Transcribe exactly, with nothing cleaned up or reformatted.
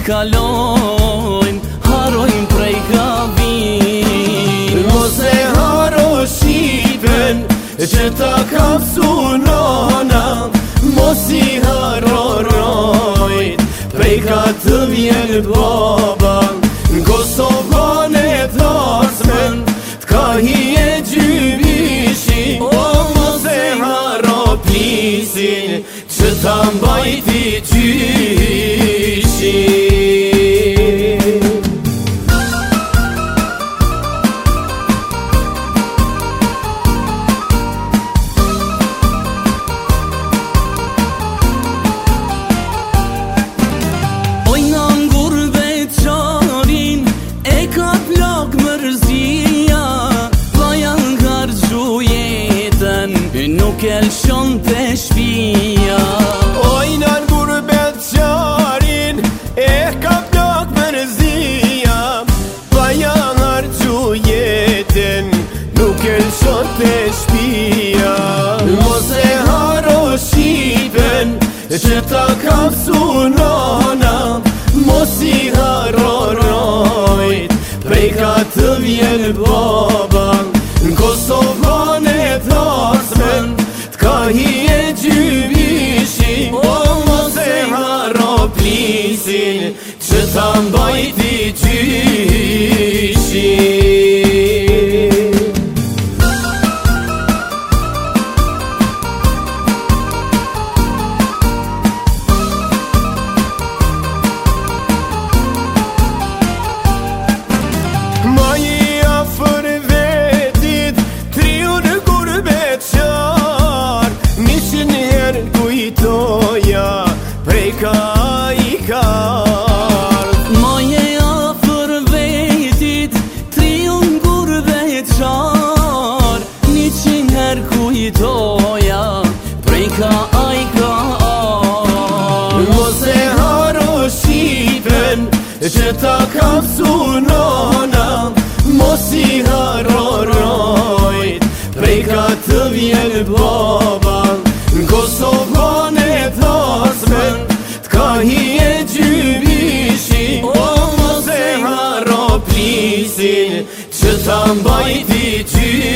kalojnë, harojnë prej gabimit. Mos e haro Shqipen që ta kapsu nona, mos i haro rojt, prej ka të vjen baba. Në Kosovën e thasmen, t'ka hi e gjybishi, o mos e haro plisin, që ta mbajti gjyshi. Nuk e lëshon të shpia. Ojna në gurbet qarin, e ka plak mërzia, pa janë harqu jetin, nuk e lëshon të shpia. Mos e haro Shqipen që ta kapsu nona, mos i haro rojt, prej ka të vjen baba. Në Kosovën e thasmen, t'ka hi e gjybishi, o mos e haro plisin, që ta mbajti gjyshi. Prej ka i kar Maje afer vetit, triun gurbet qar, një qin her kujtoja, prej ka i kar. Mos e haro Shqipen që ta kapsu nona, mos i haro rojt, prej ka të vjen baba. Në Kosovën e thasmen, t'ka hi e gjybishi, o mos e haro plisin, që ta mbajti gjyshi.